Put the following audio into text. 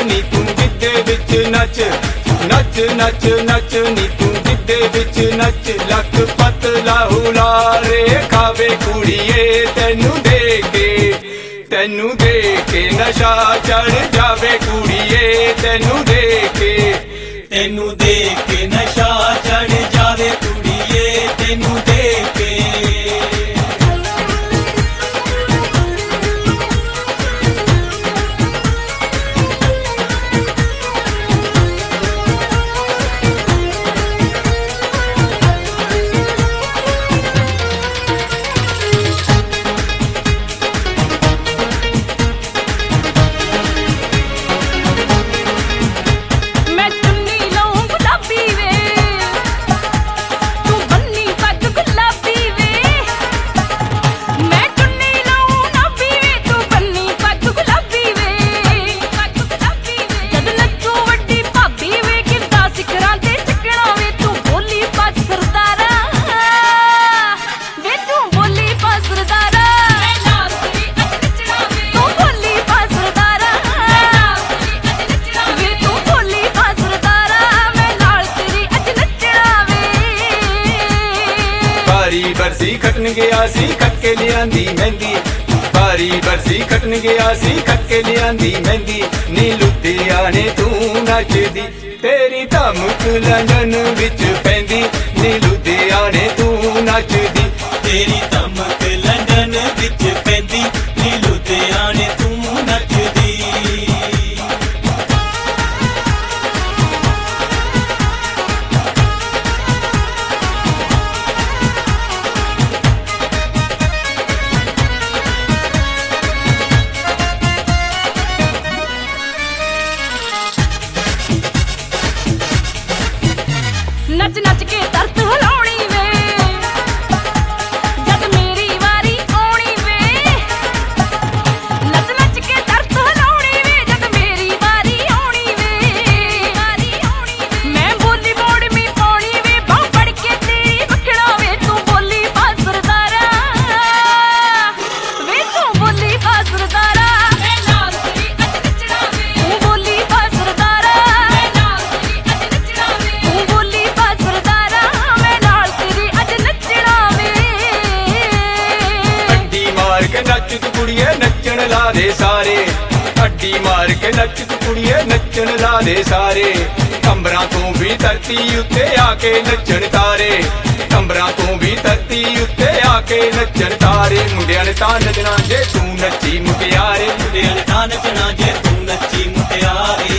ਨੀ ਤੂੰ ਗਿੱਧੇ ਵਿੱਚ ਨੱਚ ਨੱਚ ਨੱਚ ਨੱਚ ਨੀ ਤੂੰ ਗਿੱਧੇ ਵਿੱਚ ਨੱਚ ਲੱਕ ਪਤਲਾ ਹੁਲਾਰੇ ਖਾਵੇ ਕੁੜੀਏ ਤੈਨੂੰ ਦੇਖ ਕੇ ਨਸ਼ਾ ਚੜ ਜਾਵੇ ਕੁੜੀਏ ਤੈਨੂੰ ਦੇਖ ਕੇ ਨਸ਼ਾ ਚੜ ਜਾਵੇ ਕੁੜੀਏ ਤੈਨੂੰ ਦੇਖ ਕੇ ਬਰਸੀ ਖੱਟਣ ਗਿਆ ਸੀ ਖੱਟ ਕੇ ਲਿਆਂਦੀ ਮਹਿੰਦੀ ਭਾਰੀ ਬਰਸੀ ਖੱਟਣ ਗਿਆ ਸੀ ਖੱਟ ਕੇ ਲਿਆਂਦੀ ਮਹਿੰਦੀ ਨੀ ਲੁਧਿਆਣੇ ਤੂੰ ਨੱਚਦੀ ਤੇਰੀ ਧਮਕ ਲੰਡਨ ਵਿੱਚ ਪੈਂਦੀ ਨੀ ਲੁਧਿਆਣੇ ਤੂੰ ਨੱਚਦੀ ਤੇਰੀ ਧਮਕ ਲੰਡਨ ਵਿੱਚ ਪੈਂਦੀ ਨੀ ਲੁਧਿਆਣੇ ਤੂੰ ਨੱਚਦੀ नच नच के दर्द हिलाउणी वे जद मेरी वारी आउणी वे नच नच के दर्द हिलाउणी वे जद मेरी वारी आउणी वे मैं बोली मोड़ में पाउणी वे बाह फड़ के तेरी वखड़ा वे तू बोली बासरदारा वे तू बोली बासरदारा मैं नाल तेरी अज नचना वे तू बोली बासरदारा मैं नाल तेरी अज नचना वे तू बोली ਨੱਚ ਤੂੰ ਕੁੜੀਏ ਨੱਚਣ ਲਾ ਦੇ ਸਾਰੇ ਅੱਡੀ ਮਾਰ ਕੇ ਨੱਚ ਤੂੰ ਕੁੜੀਏ ਨੱਚਣ ਲਾ ਦੇ ਸਾਰੇ ਅੰਬਰਾਂ ਤੋਂ ਵੀ ਧਰਤੀ ਉੱਤੇ ਆ ਕੇ ਨੱਚਣ ਤਾਰੇ ਅੰਬਰਾਂ ਤੋਂ ਵੀ ਧਰਤੀ ਉੱਤੇ ਆ ਕੇ ਨੱਚਣ ਤਾਰੇ ਮੁੰਡਿਆਂ ਨੇ ਤਾਂ ਨੱਚਣਾ ਜੇ ਤੂੰ ਨੱਚੀ ਮੁਟਿਆਰੇ ਮੁੰਡਿਆਂ ਨੇ ਤਾਂ ਨੱਚਣਾ ਜੇ ਤੂੰ ਨੱਚੀ ਮੁਟਿਆਰੇ